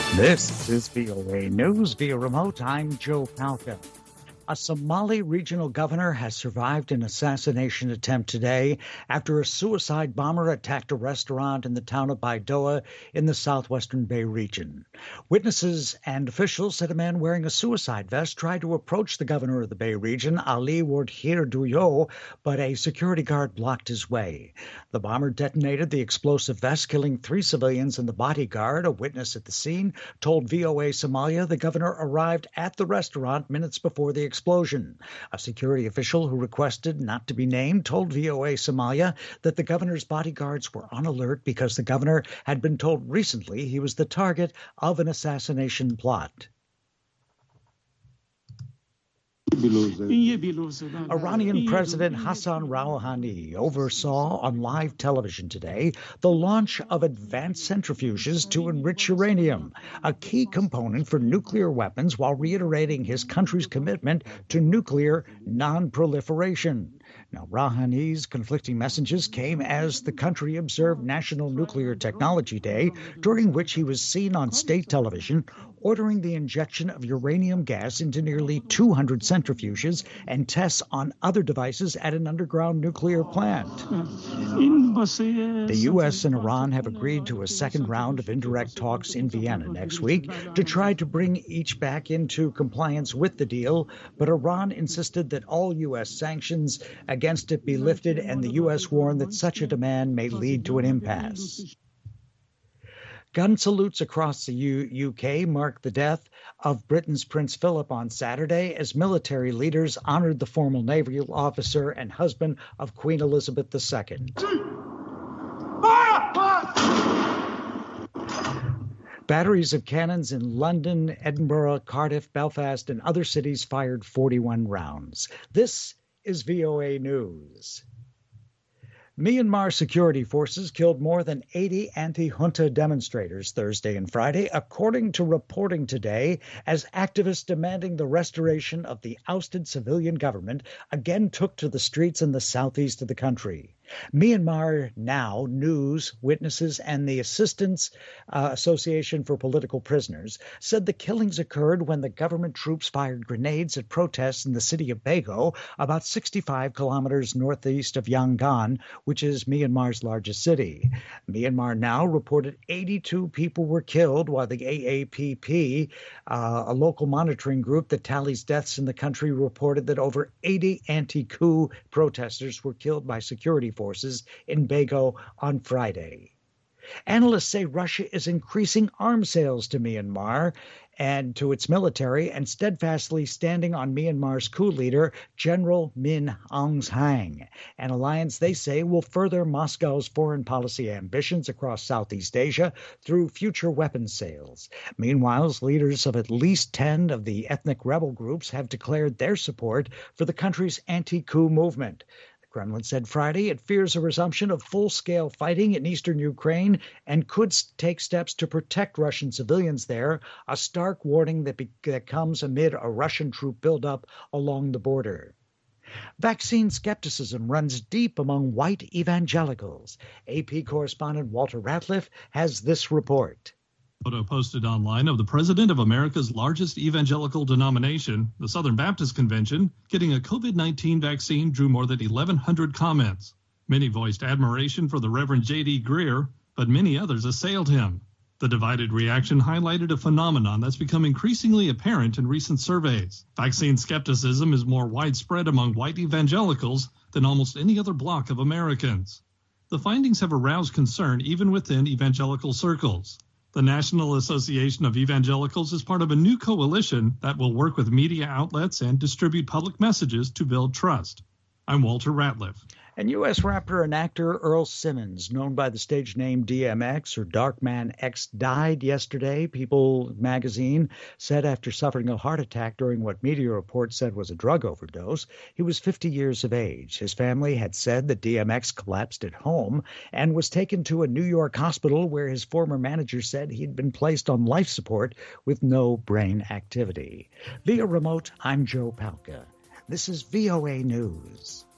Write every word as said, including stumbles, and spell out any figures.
This is V O A News via remote. I'm Joe Palca. A Somali regional governor has survived an assassination attempt today after a suicide bomber attacked a restaurant in the town of Baidoa in the southwestern Bay region. Witnesses and officials said a man wearing a suicide vest tried to approach the governor of the Bay region, Ali Wardhir Duyo, but a security guard blocked his way. The bomber detonated the explosive vest, killing three civilians and the bodyguard. A witness at the scene told V O A Somalia the governor arrived at the restaurant minutes before the explosion. Explosion. A security official who requested not to be named told V O A Somalia that the governor's bodyguards were on alert because the governor had been told recently he was the target of an assassination plot. Iranian President Hassan Rouhani oversaw on live television today the launch of advanced centrifuges to enrich uranium, a key component for nuclear weapons, while reiterating his country's commitment to nuclear non-proliferation. Now, Rouhani's conflicting messages came as the country observed National Nuclear Technology Day, during which he was seen on state television ordering the injection of uranium gas into nearly two hundred centrifuges and tests on other devices at an underground nuclear plant. The U S and Iran have agreed to a second round of indirect talks in Vienna next week to try to bring each back into compliance with the deal, but Iran insisted that all U S sanctions against it be lifted, and the U S warned that such a demand may lead to an impasse. Gun salutes across the U- UK marked the death of Britain's Prince Philip on Saturday as military leaders honored the former naval officer and husband of Queen Elizabeth the Second. Batteries of cannons in London, Edinburgh, Cardiff, Belfast, and other cities fired forty-one rounds. This is V O A News. Myanmar security forces killed more than eighty anti-junta demonstrators Thursday and Friday, according to reporting today, as activists demanding the restoration of the ousted civilian government again took to the streets in the southeast of the country. Myanmar Now News witnesses and the Assistance uh, Association for Political Prisoners said the killings occurred when the government troops fired grenades at protests in the city of Bago, about sixty-five kilometers northeast of Yangon, which is Myanmar's largest city. Myanmar Now reported eighty-two people were killed, while the A A P P, uh, a local monitoring group that tallies deaths in the country, reported that over eighty anti-coup protesters were killed by security forces in Bago on Friday. Analysts say Russia is increasing arms sales to Myanmar and to its military, and steadfastly standing on Myanmar's coup leader, General Min Aung Hlaing, an alliance they say will further Moscow's foreign policy ambitions across Southeast Asia through future weapons sales. Meanwhile, leaders of at least ten of the ethnic rebel groups have declared their support for the country's anti-coup movement. Kremlin said Friday it fears a resumption of full-scale fighting in eastern Ukraine and could take steps to protect Russian civilians there, a stark warning that, be- that comes amid a Russian troop buildup along the border. Vaccine skepticism runs deep among white evangelicals. A P correspondent Walter Ratliff has this report. Photo posted online of the president of America's largest evangelical denomination, the Southern Baptist Convention, getting a COVID nineteen vaccine drew more than eleven hundred comments. Many voiced admiration for the Reverend J D Greer, but many others assailed him. The divided reaction highlighted a phenomenon that's become increasingly apparent in recent surveys. Vaccine skepticism is more widespread among white evangelicals than almost any other bloc of Americans. The findings have aroused concern even within evangelical circles. The National Association of Evangelicals is part of a new coalition that will work with media outlets and distribute public messages to build trust. I'm Walter Ratliff. And U S rapper and actor Earl Simmons, known by the stage name D M X or Darkman X, died yesterday. People magazine said after suffering a heart attack during what media reports said was a drug overdose. He was fifty years of age. His family had said that D M X collapsed at home and was taken to a New York hospital where his former manager said he'd been placed on life support with no brain activity. Via remote, I'm Joe Palca. This is V O A News.